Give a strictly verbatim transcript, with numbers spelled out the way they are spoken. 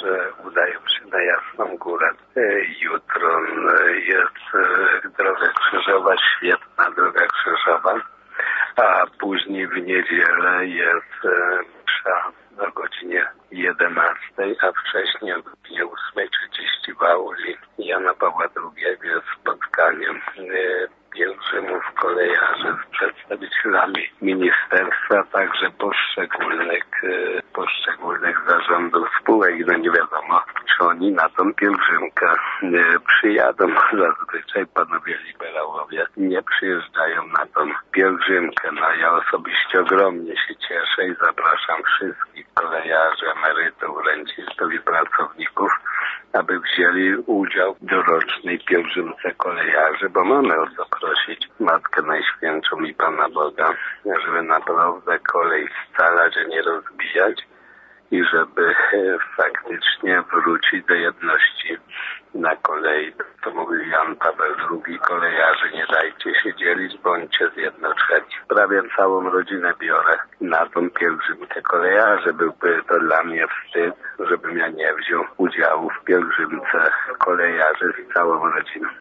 że udają się na Jasną Górę. Jutro jest droga krzyżowa, świetna droga krzyżowa, a później w niedzielę jest msza o godzinie jedenastej, a wcześniej o godzinie ósmej trzydzieści w auli Jana Pawła drugiego jest spotkaniem pielgrzymów, kolejarzy z przedstawicielami ministerstwa, także poszczególnych, poszczególnych zarządów spółek. No nie wiadomo, czy oni na tą pielgrzymkę przyjadą. Zazwyczaj panowie liberałowie nie przyjeżdżają na tą pielgrzymkę. No ja osobiście ogromnie się cieszę i zapraszam wszystkich kolejarzy, emerytów, rencistów i pracowników, aby wzięli udział w dorocznej pielgrzymce kolejarzy, bo mamy o co prosić Matkę Najświętszą i Pana Boga, żeby naprawdę kolej scalać, a nie rozbijać i żeby faktycznie wrócić do jedności na kolei. To mówił Jan Paweł drugi, kolejarzy, nie dajcie się dzielić, bądźcie zjednoczeni. Prawie całą rodzinę biorę na tą pielgrzymkę kolejarzy. Byłby to dla mnie wstyd, żebym ja nie wziął udziału w pielgrzymce kolejarzy z całą rodziną.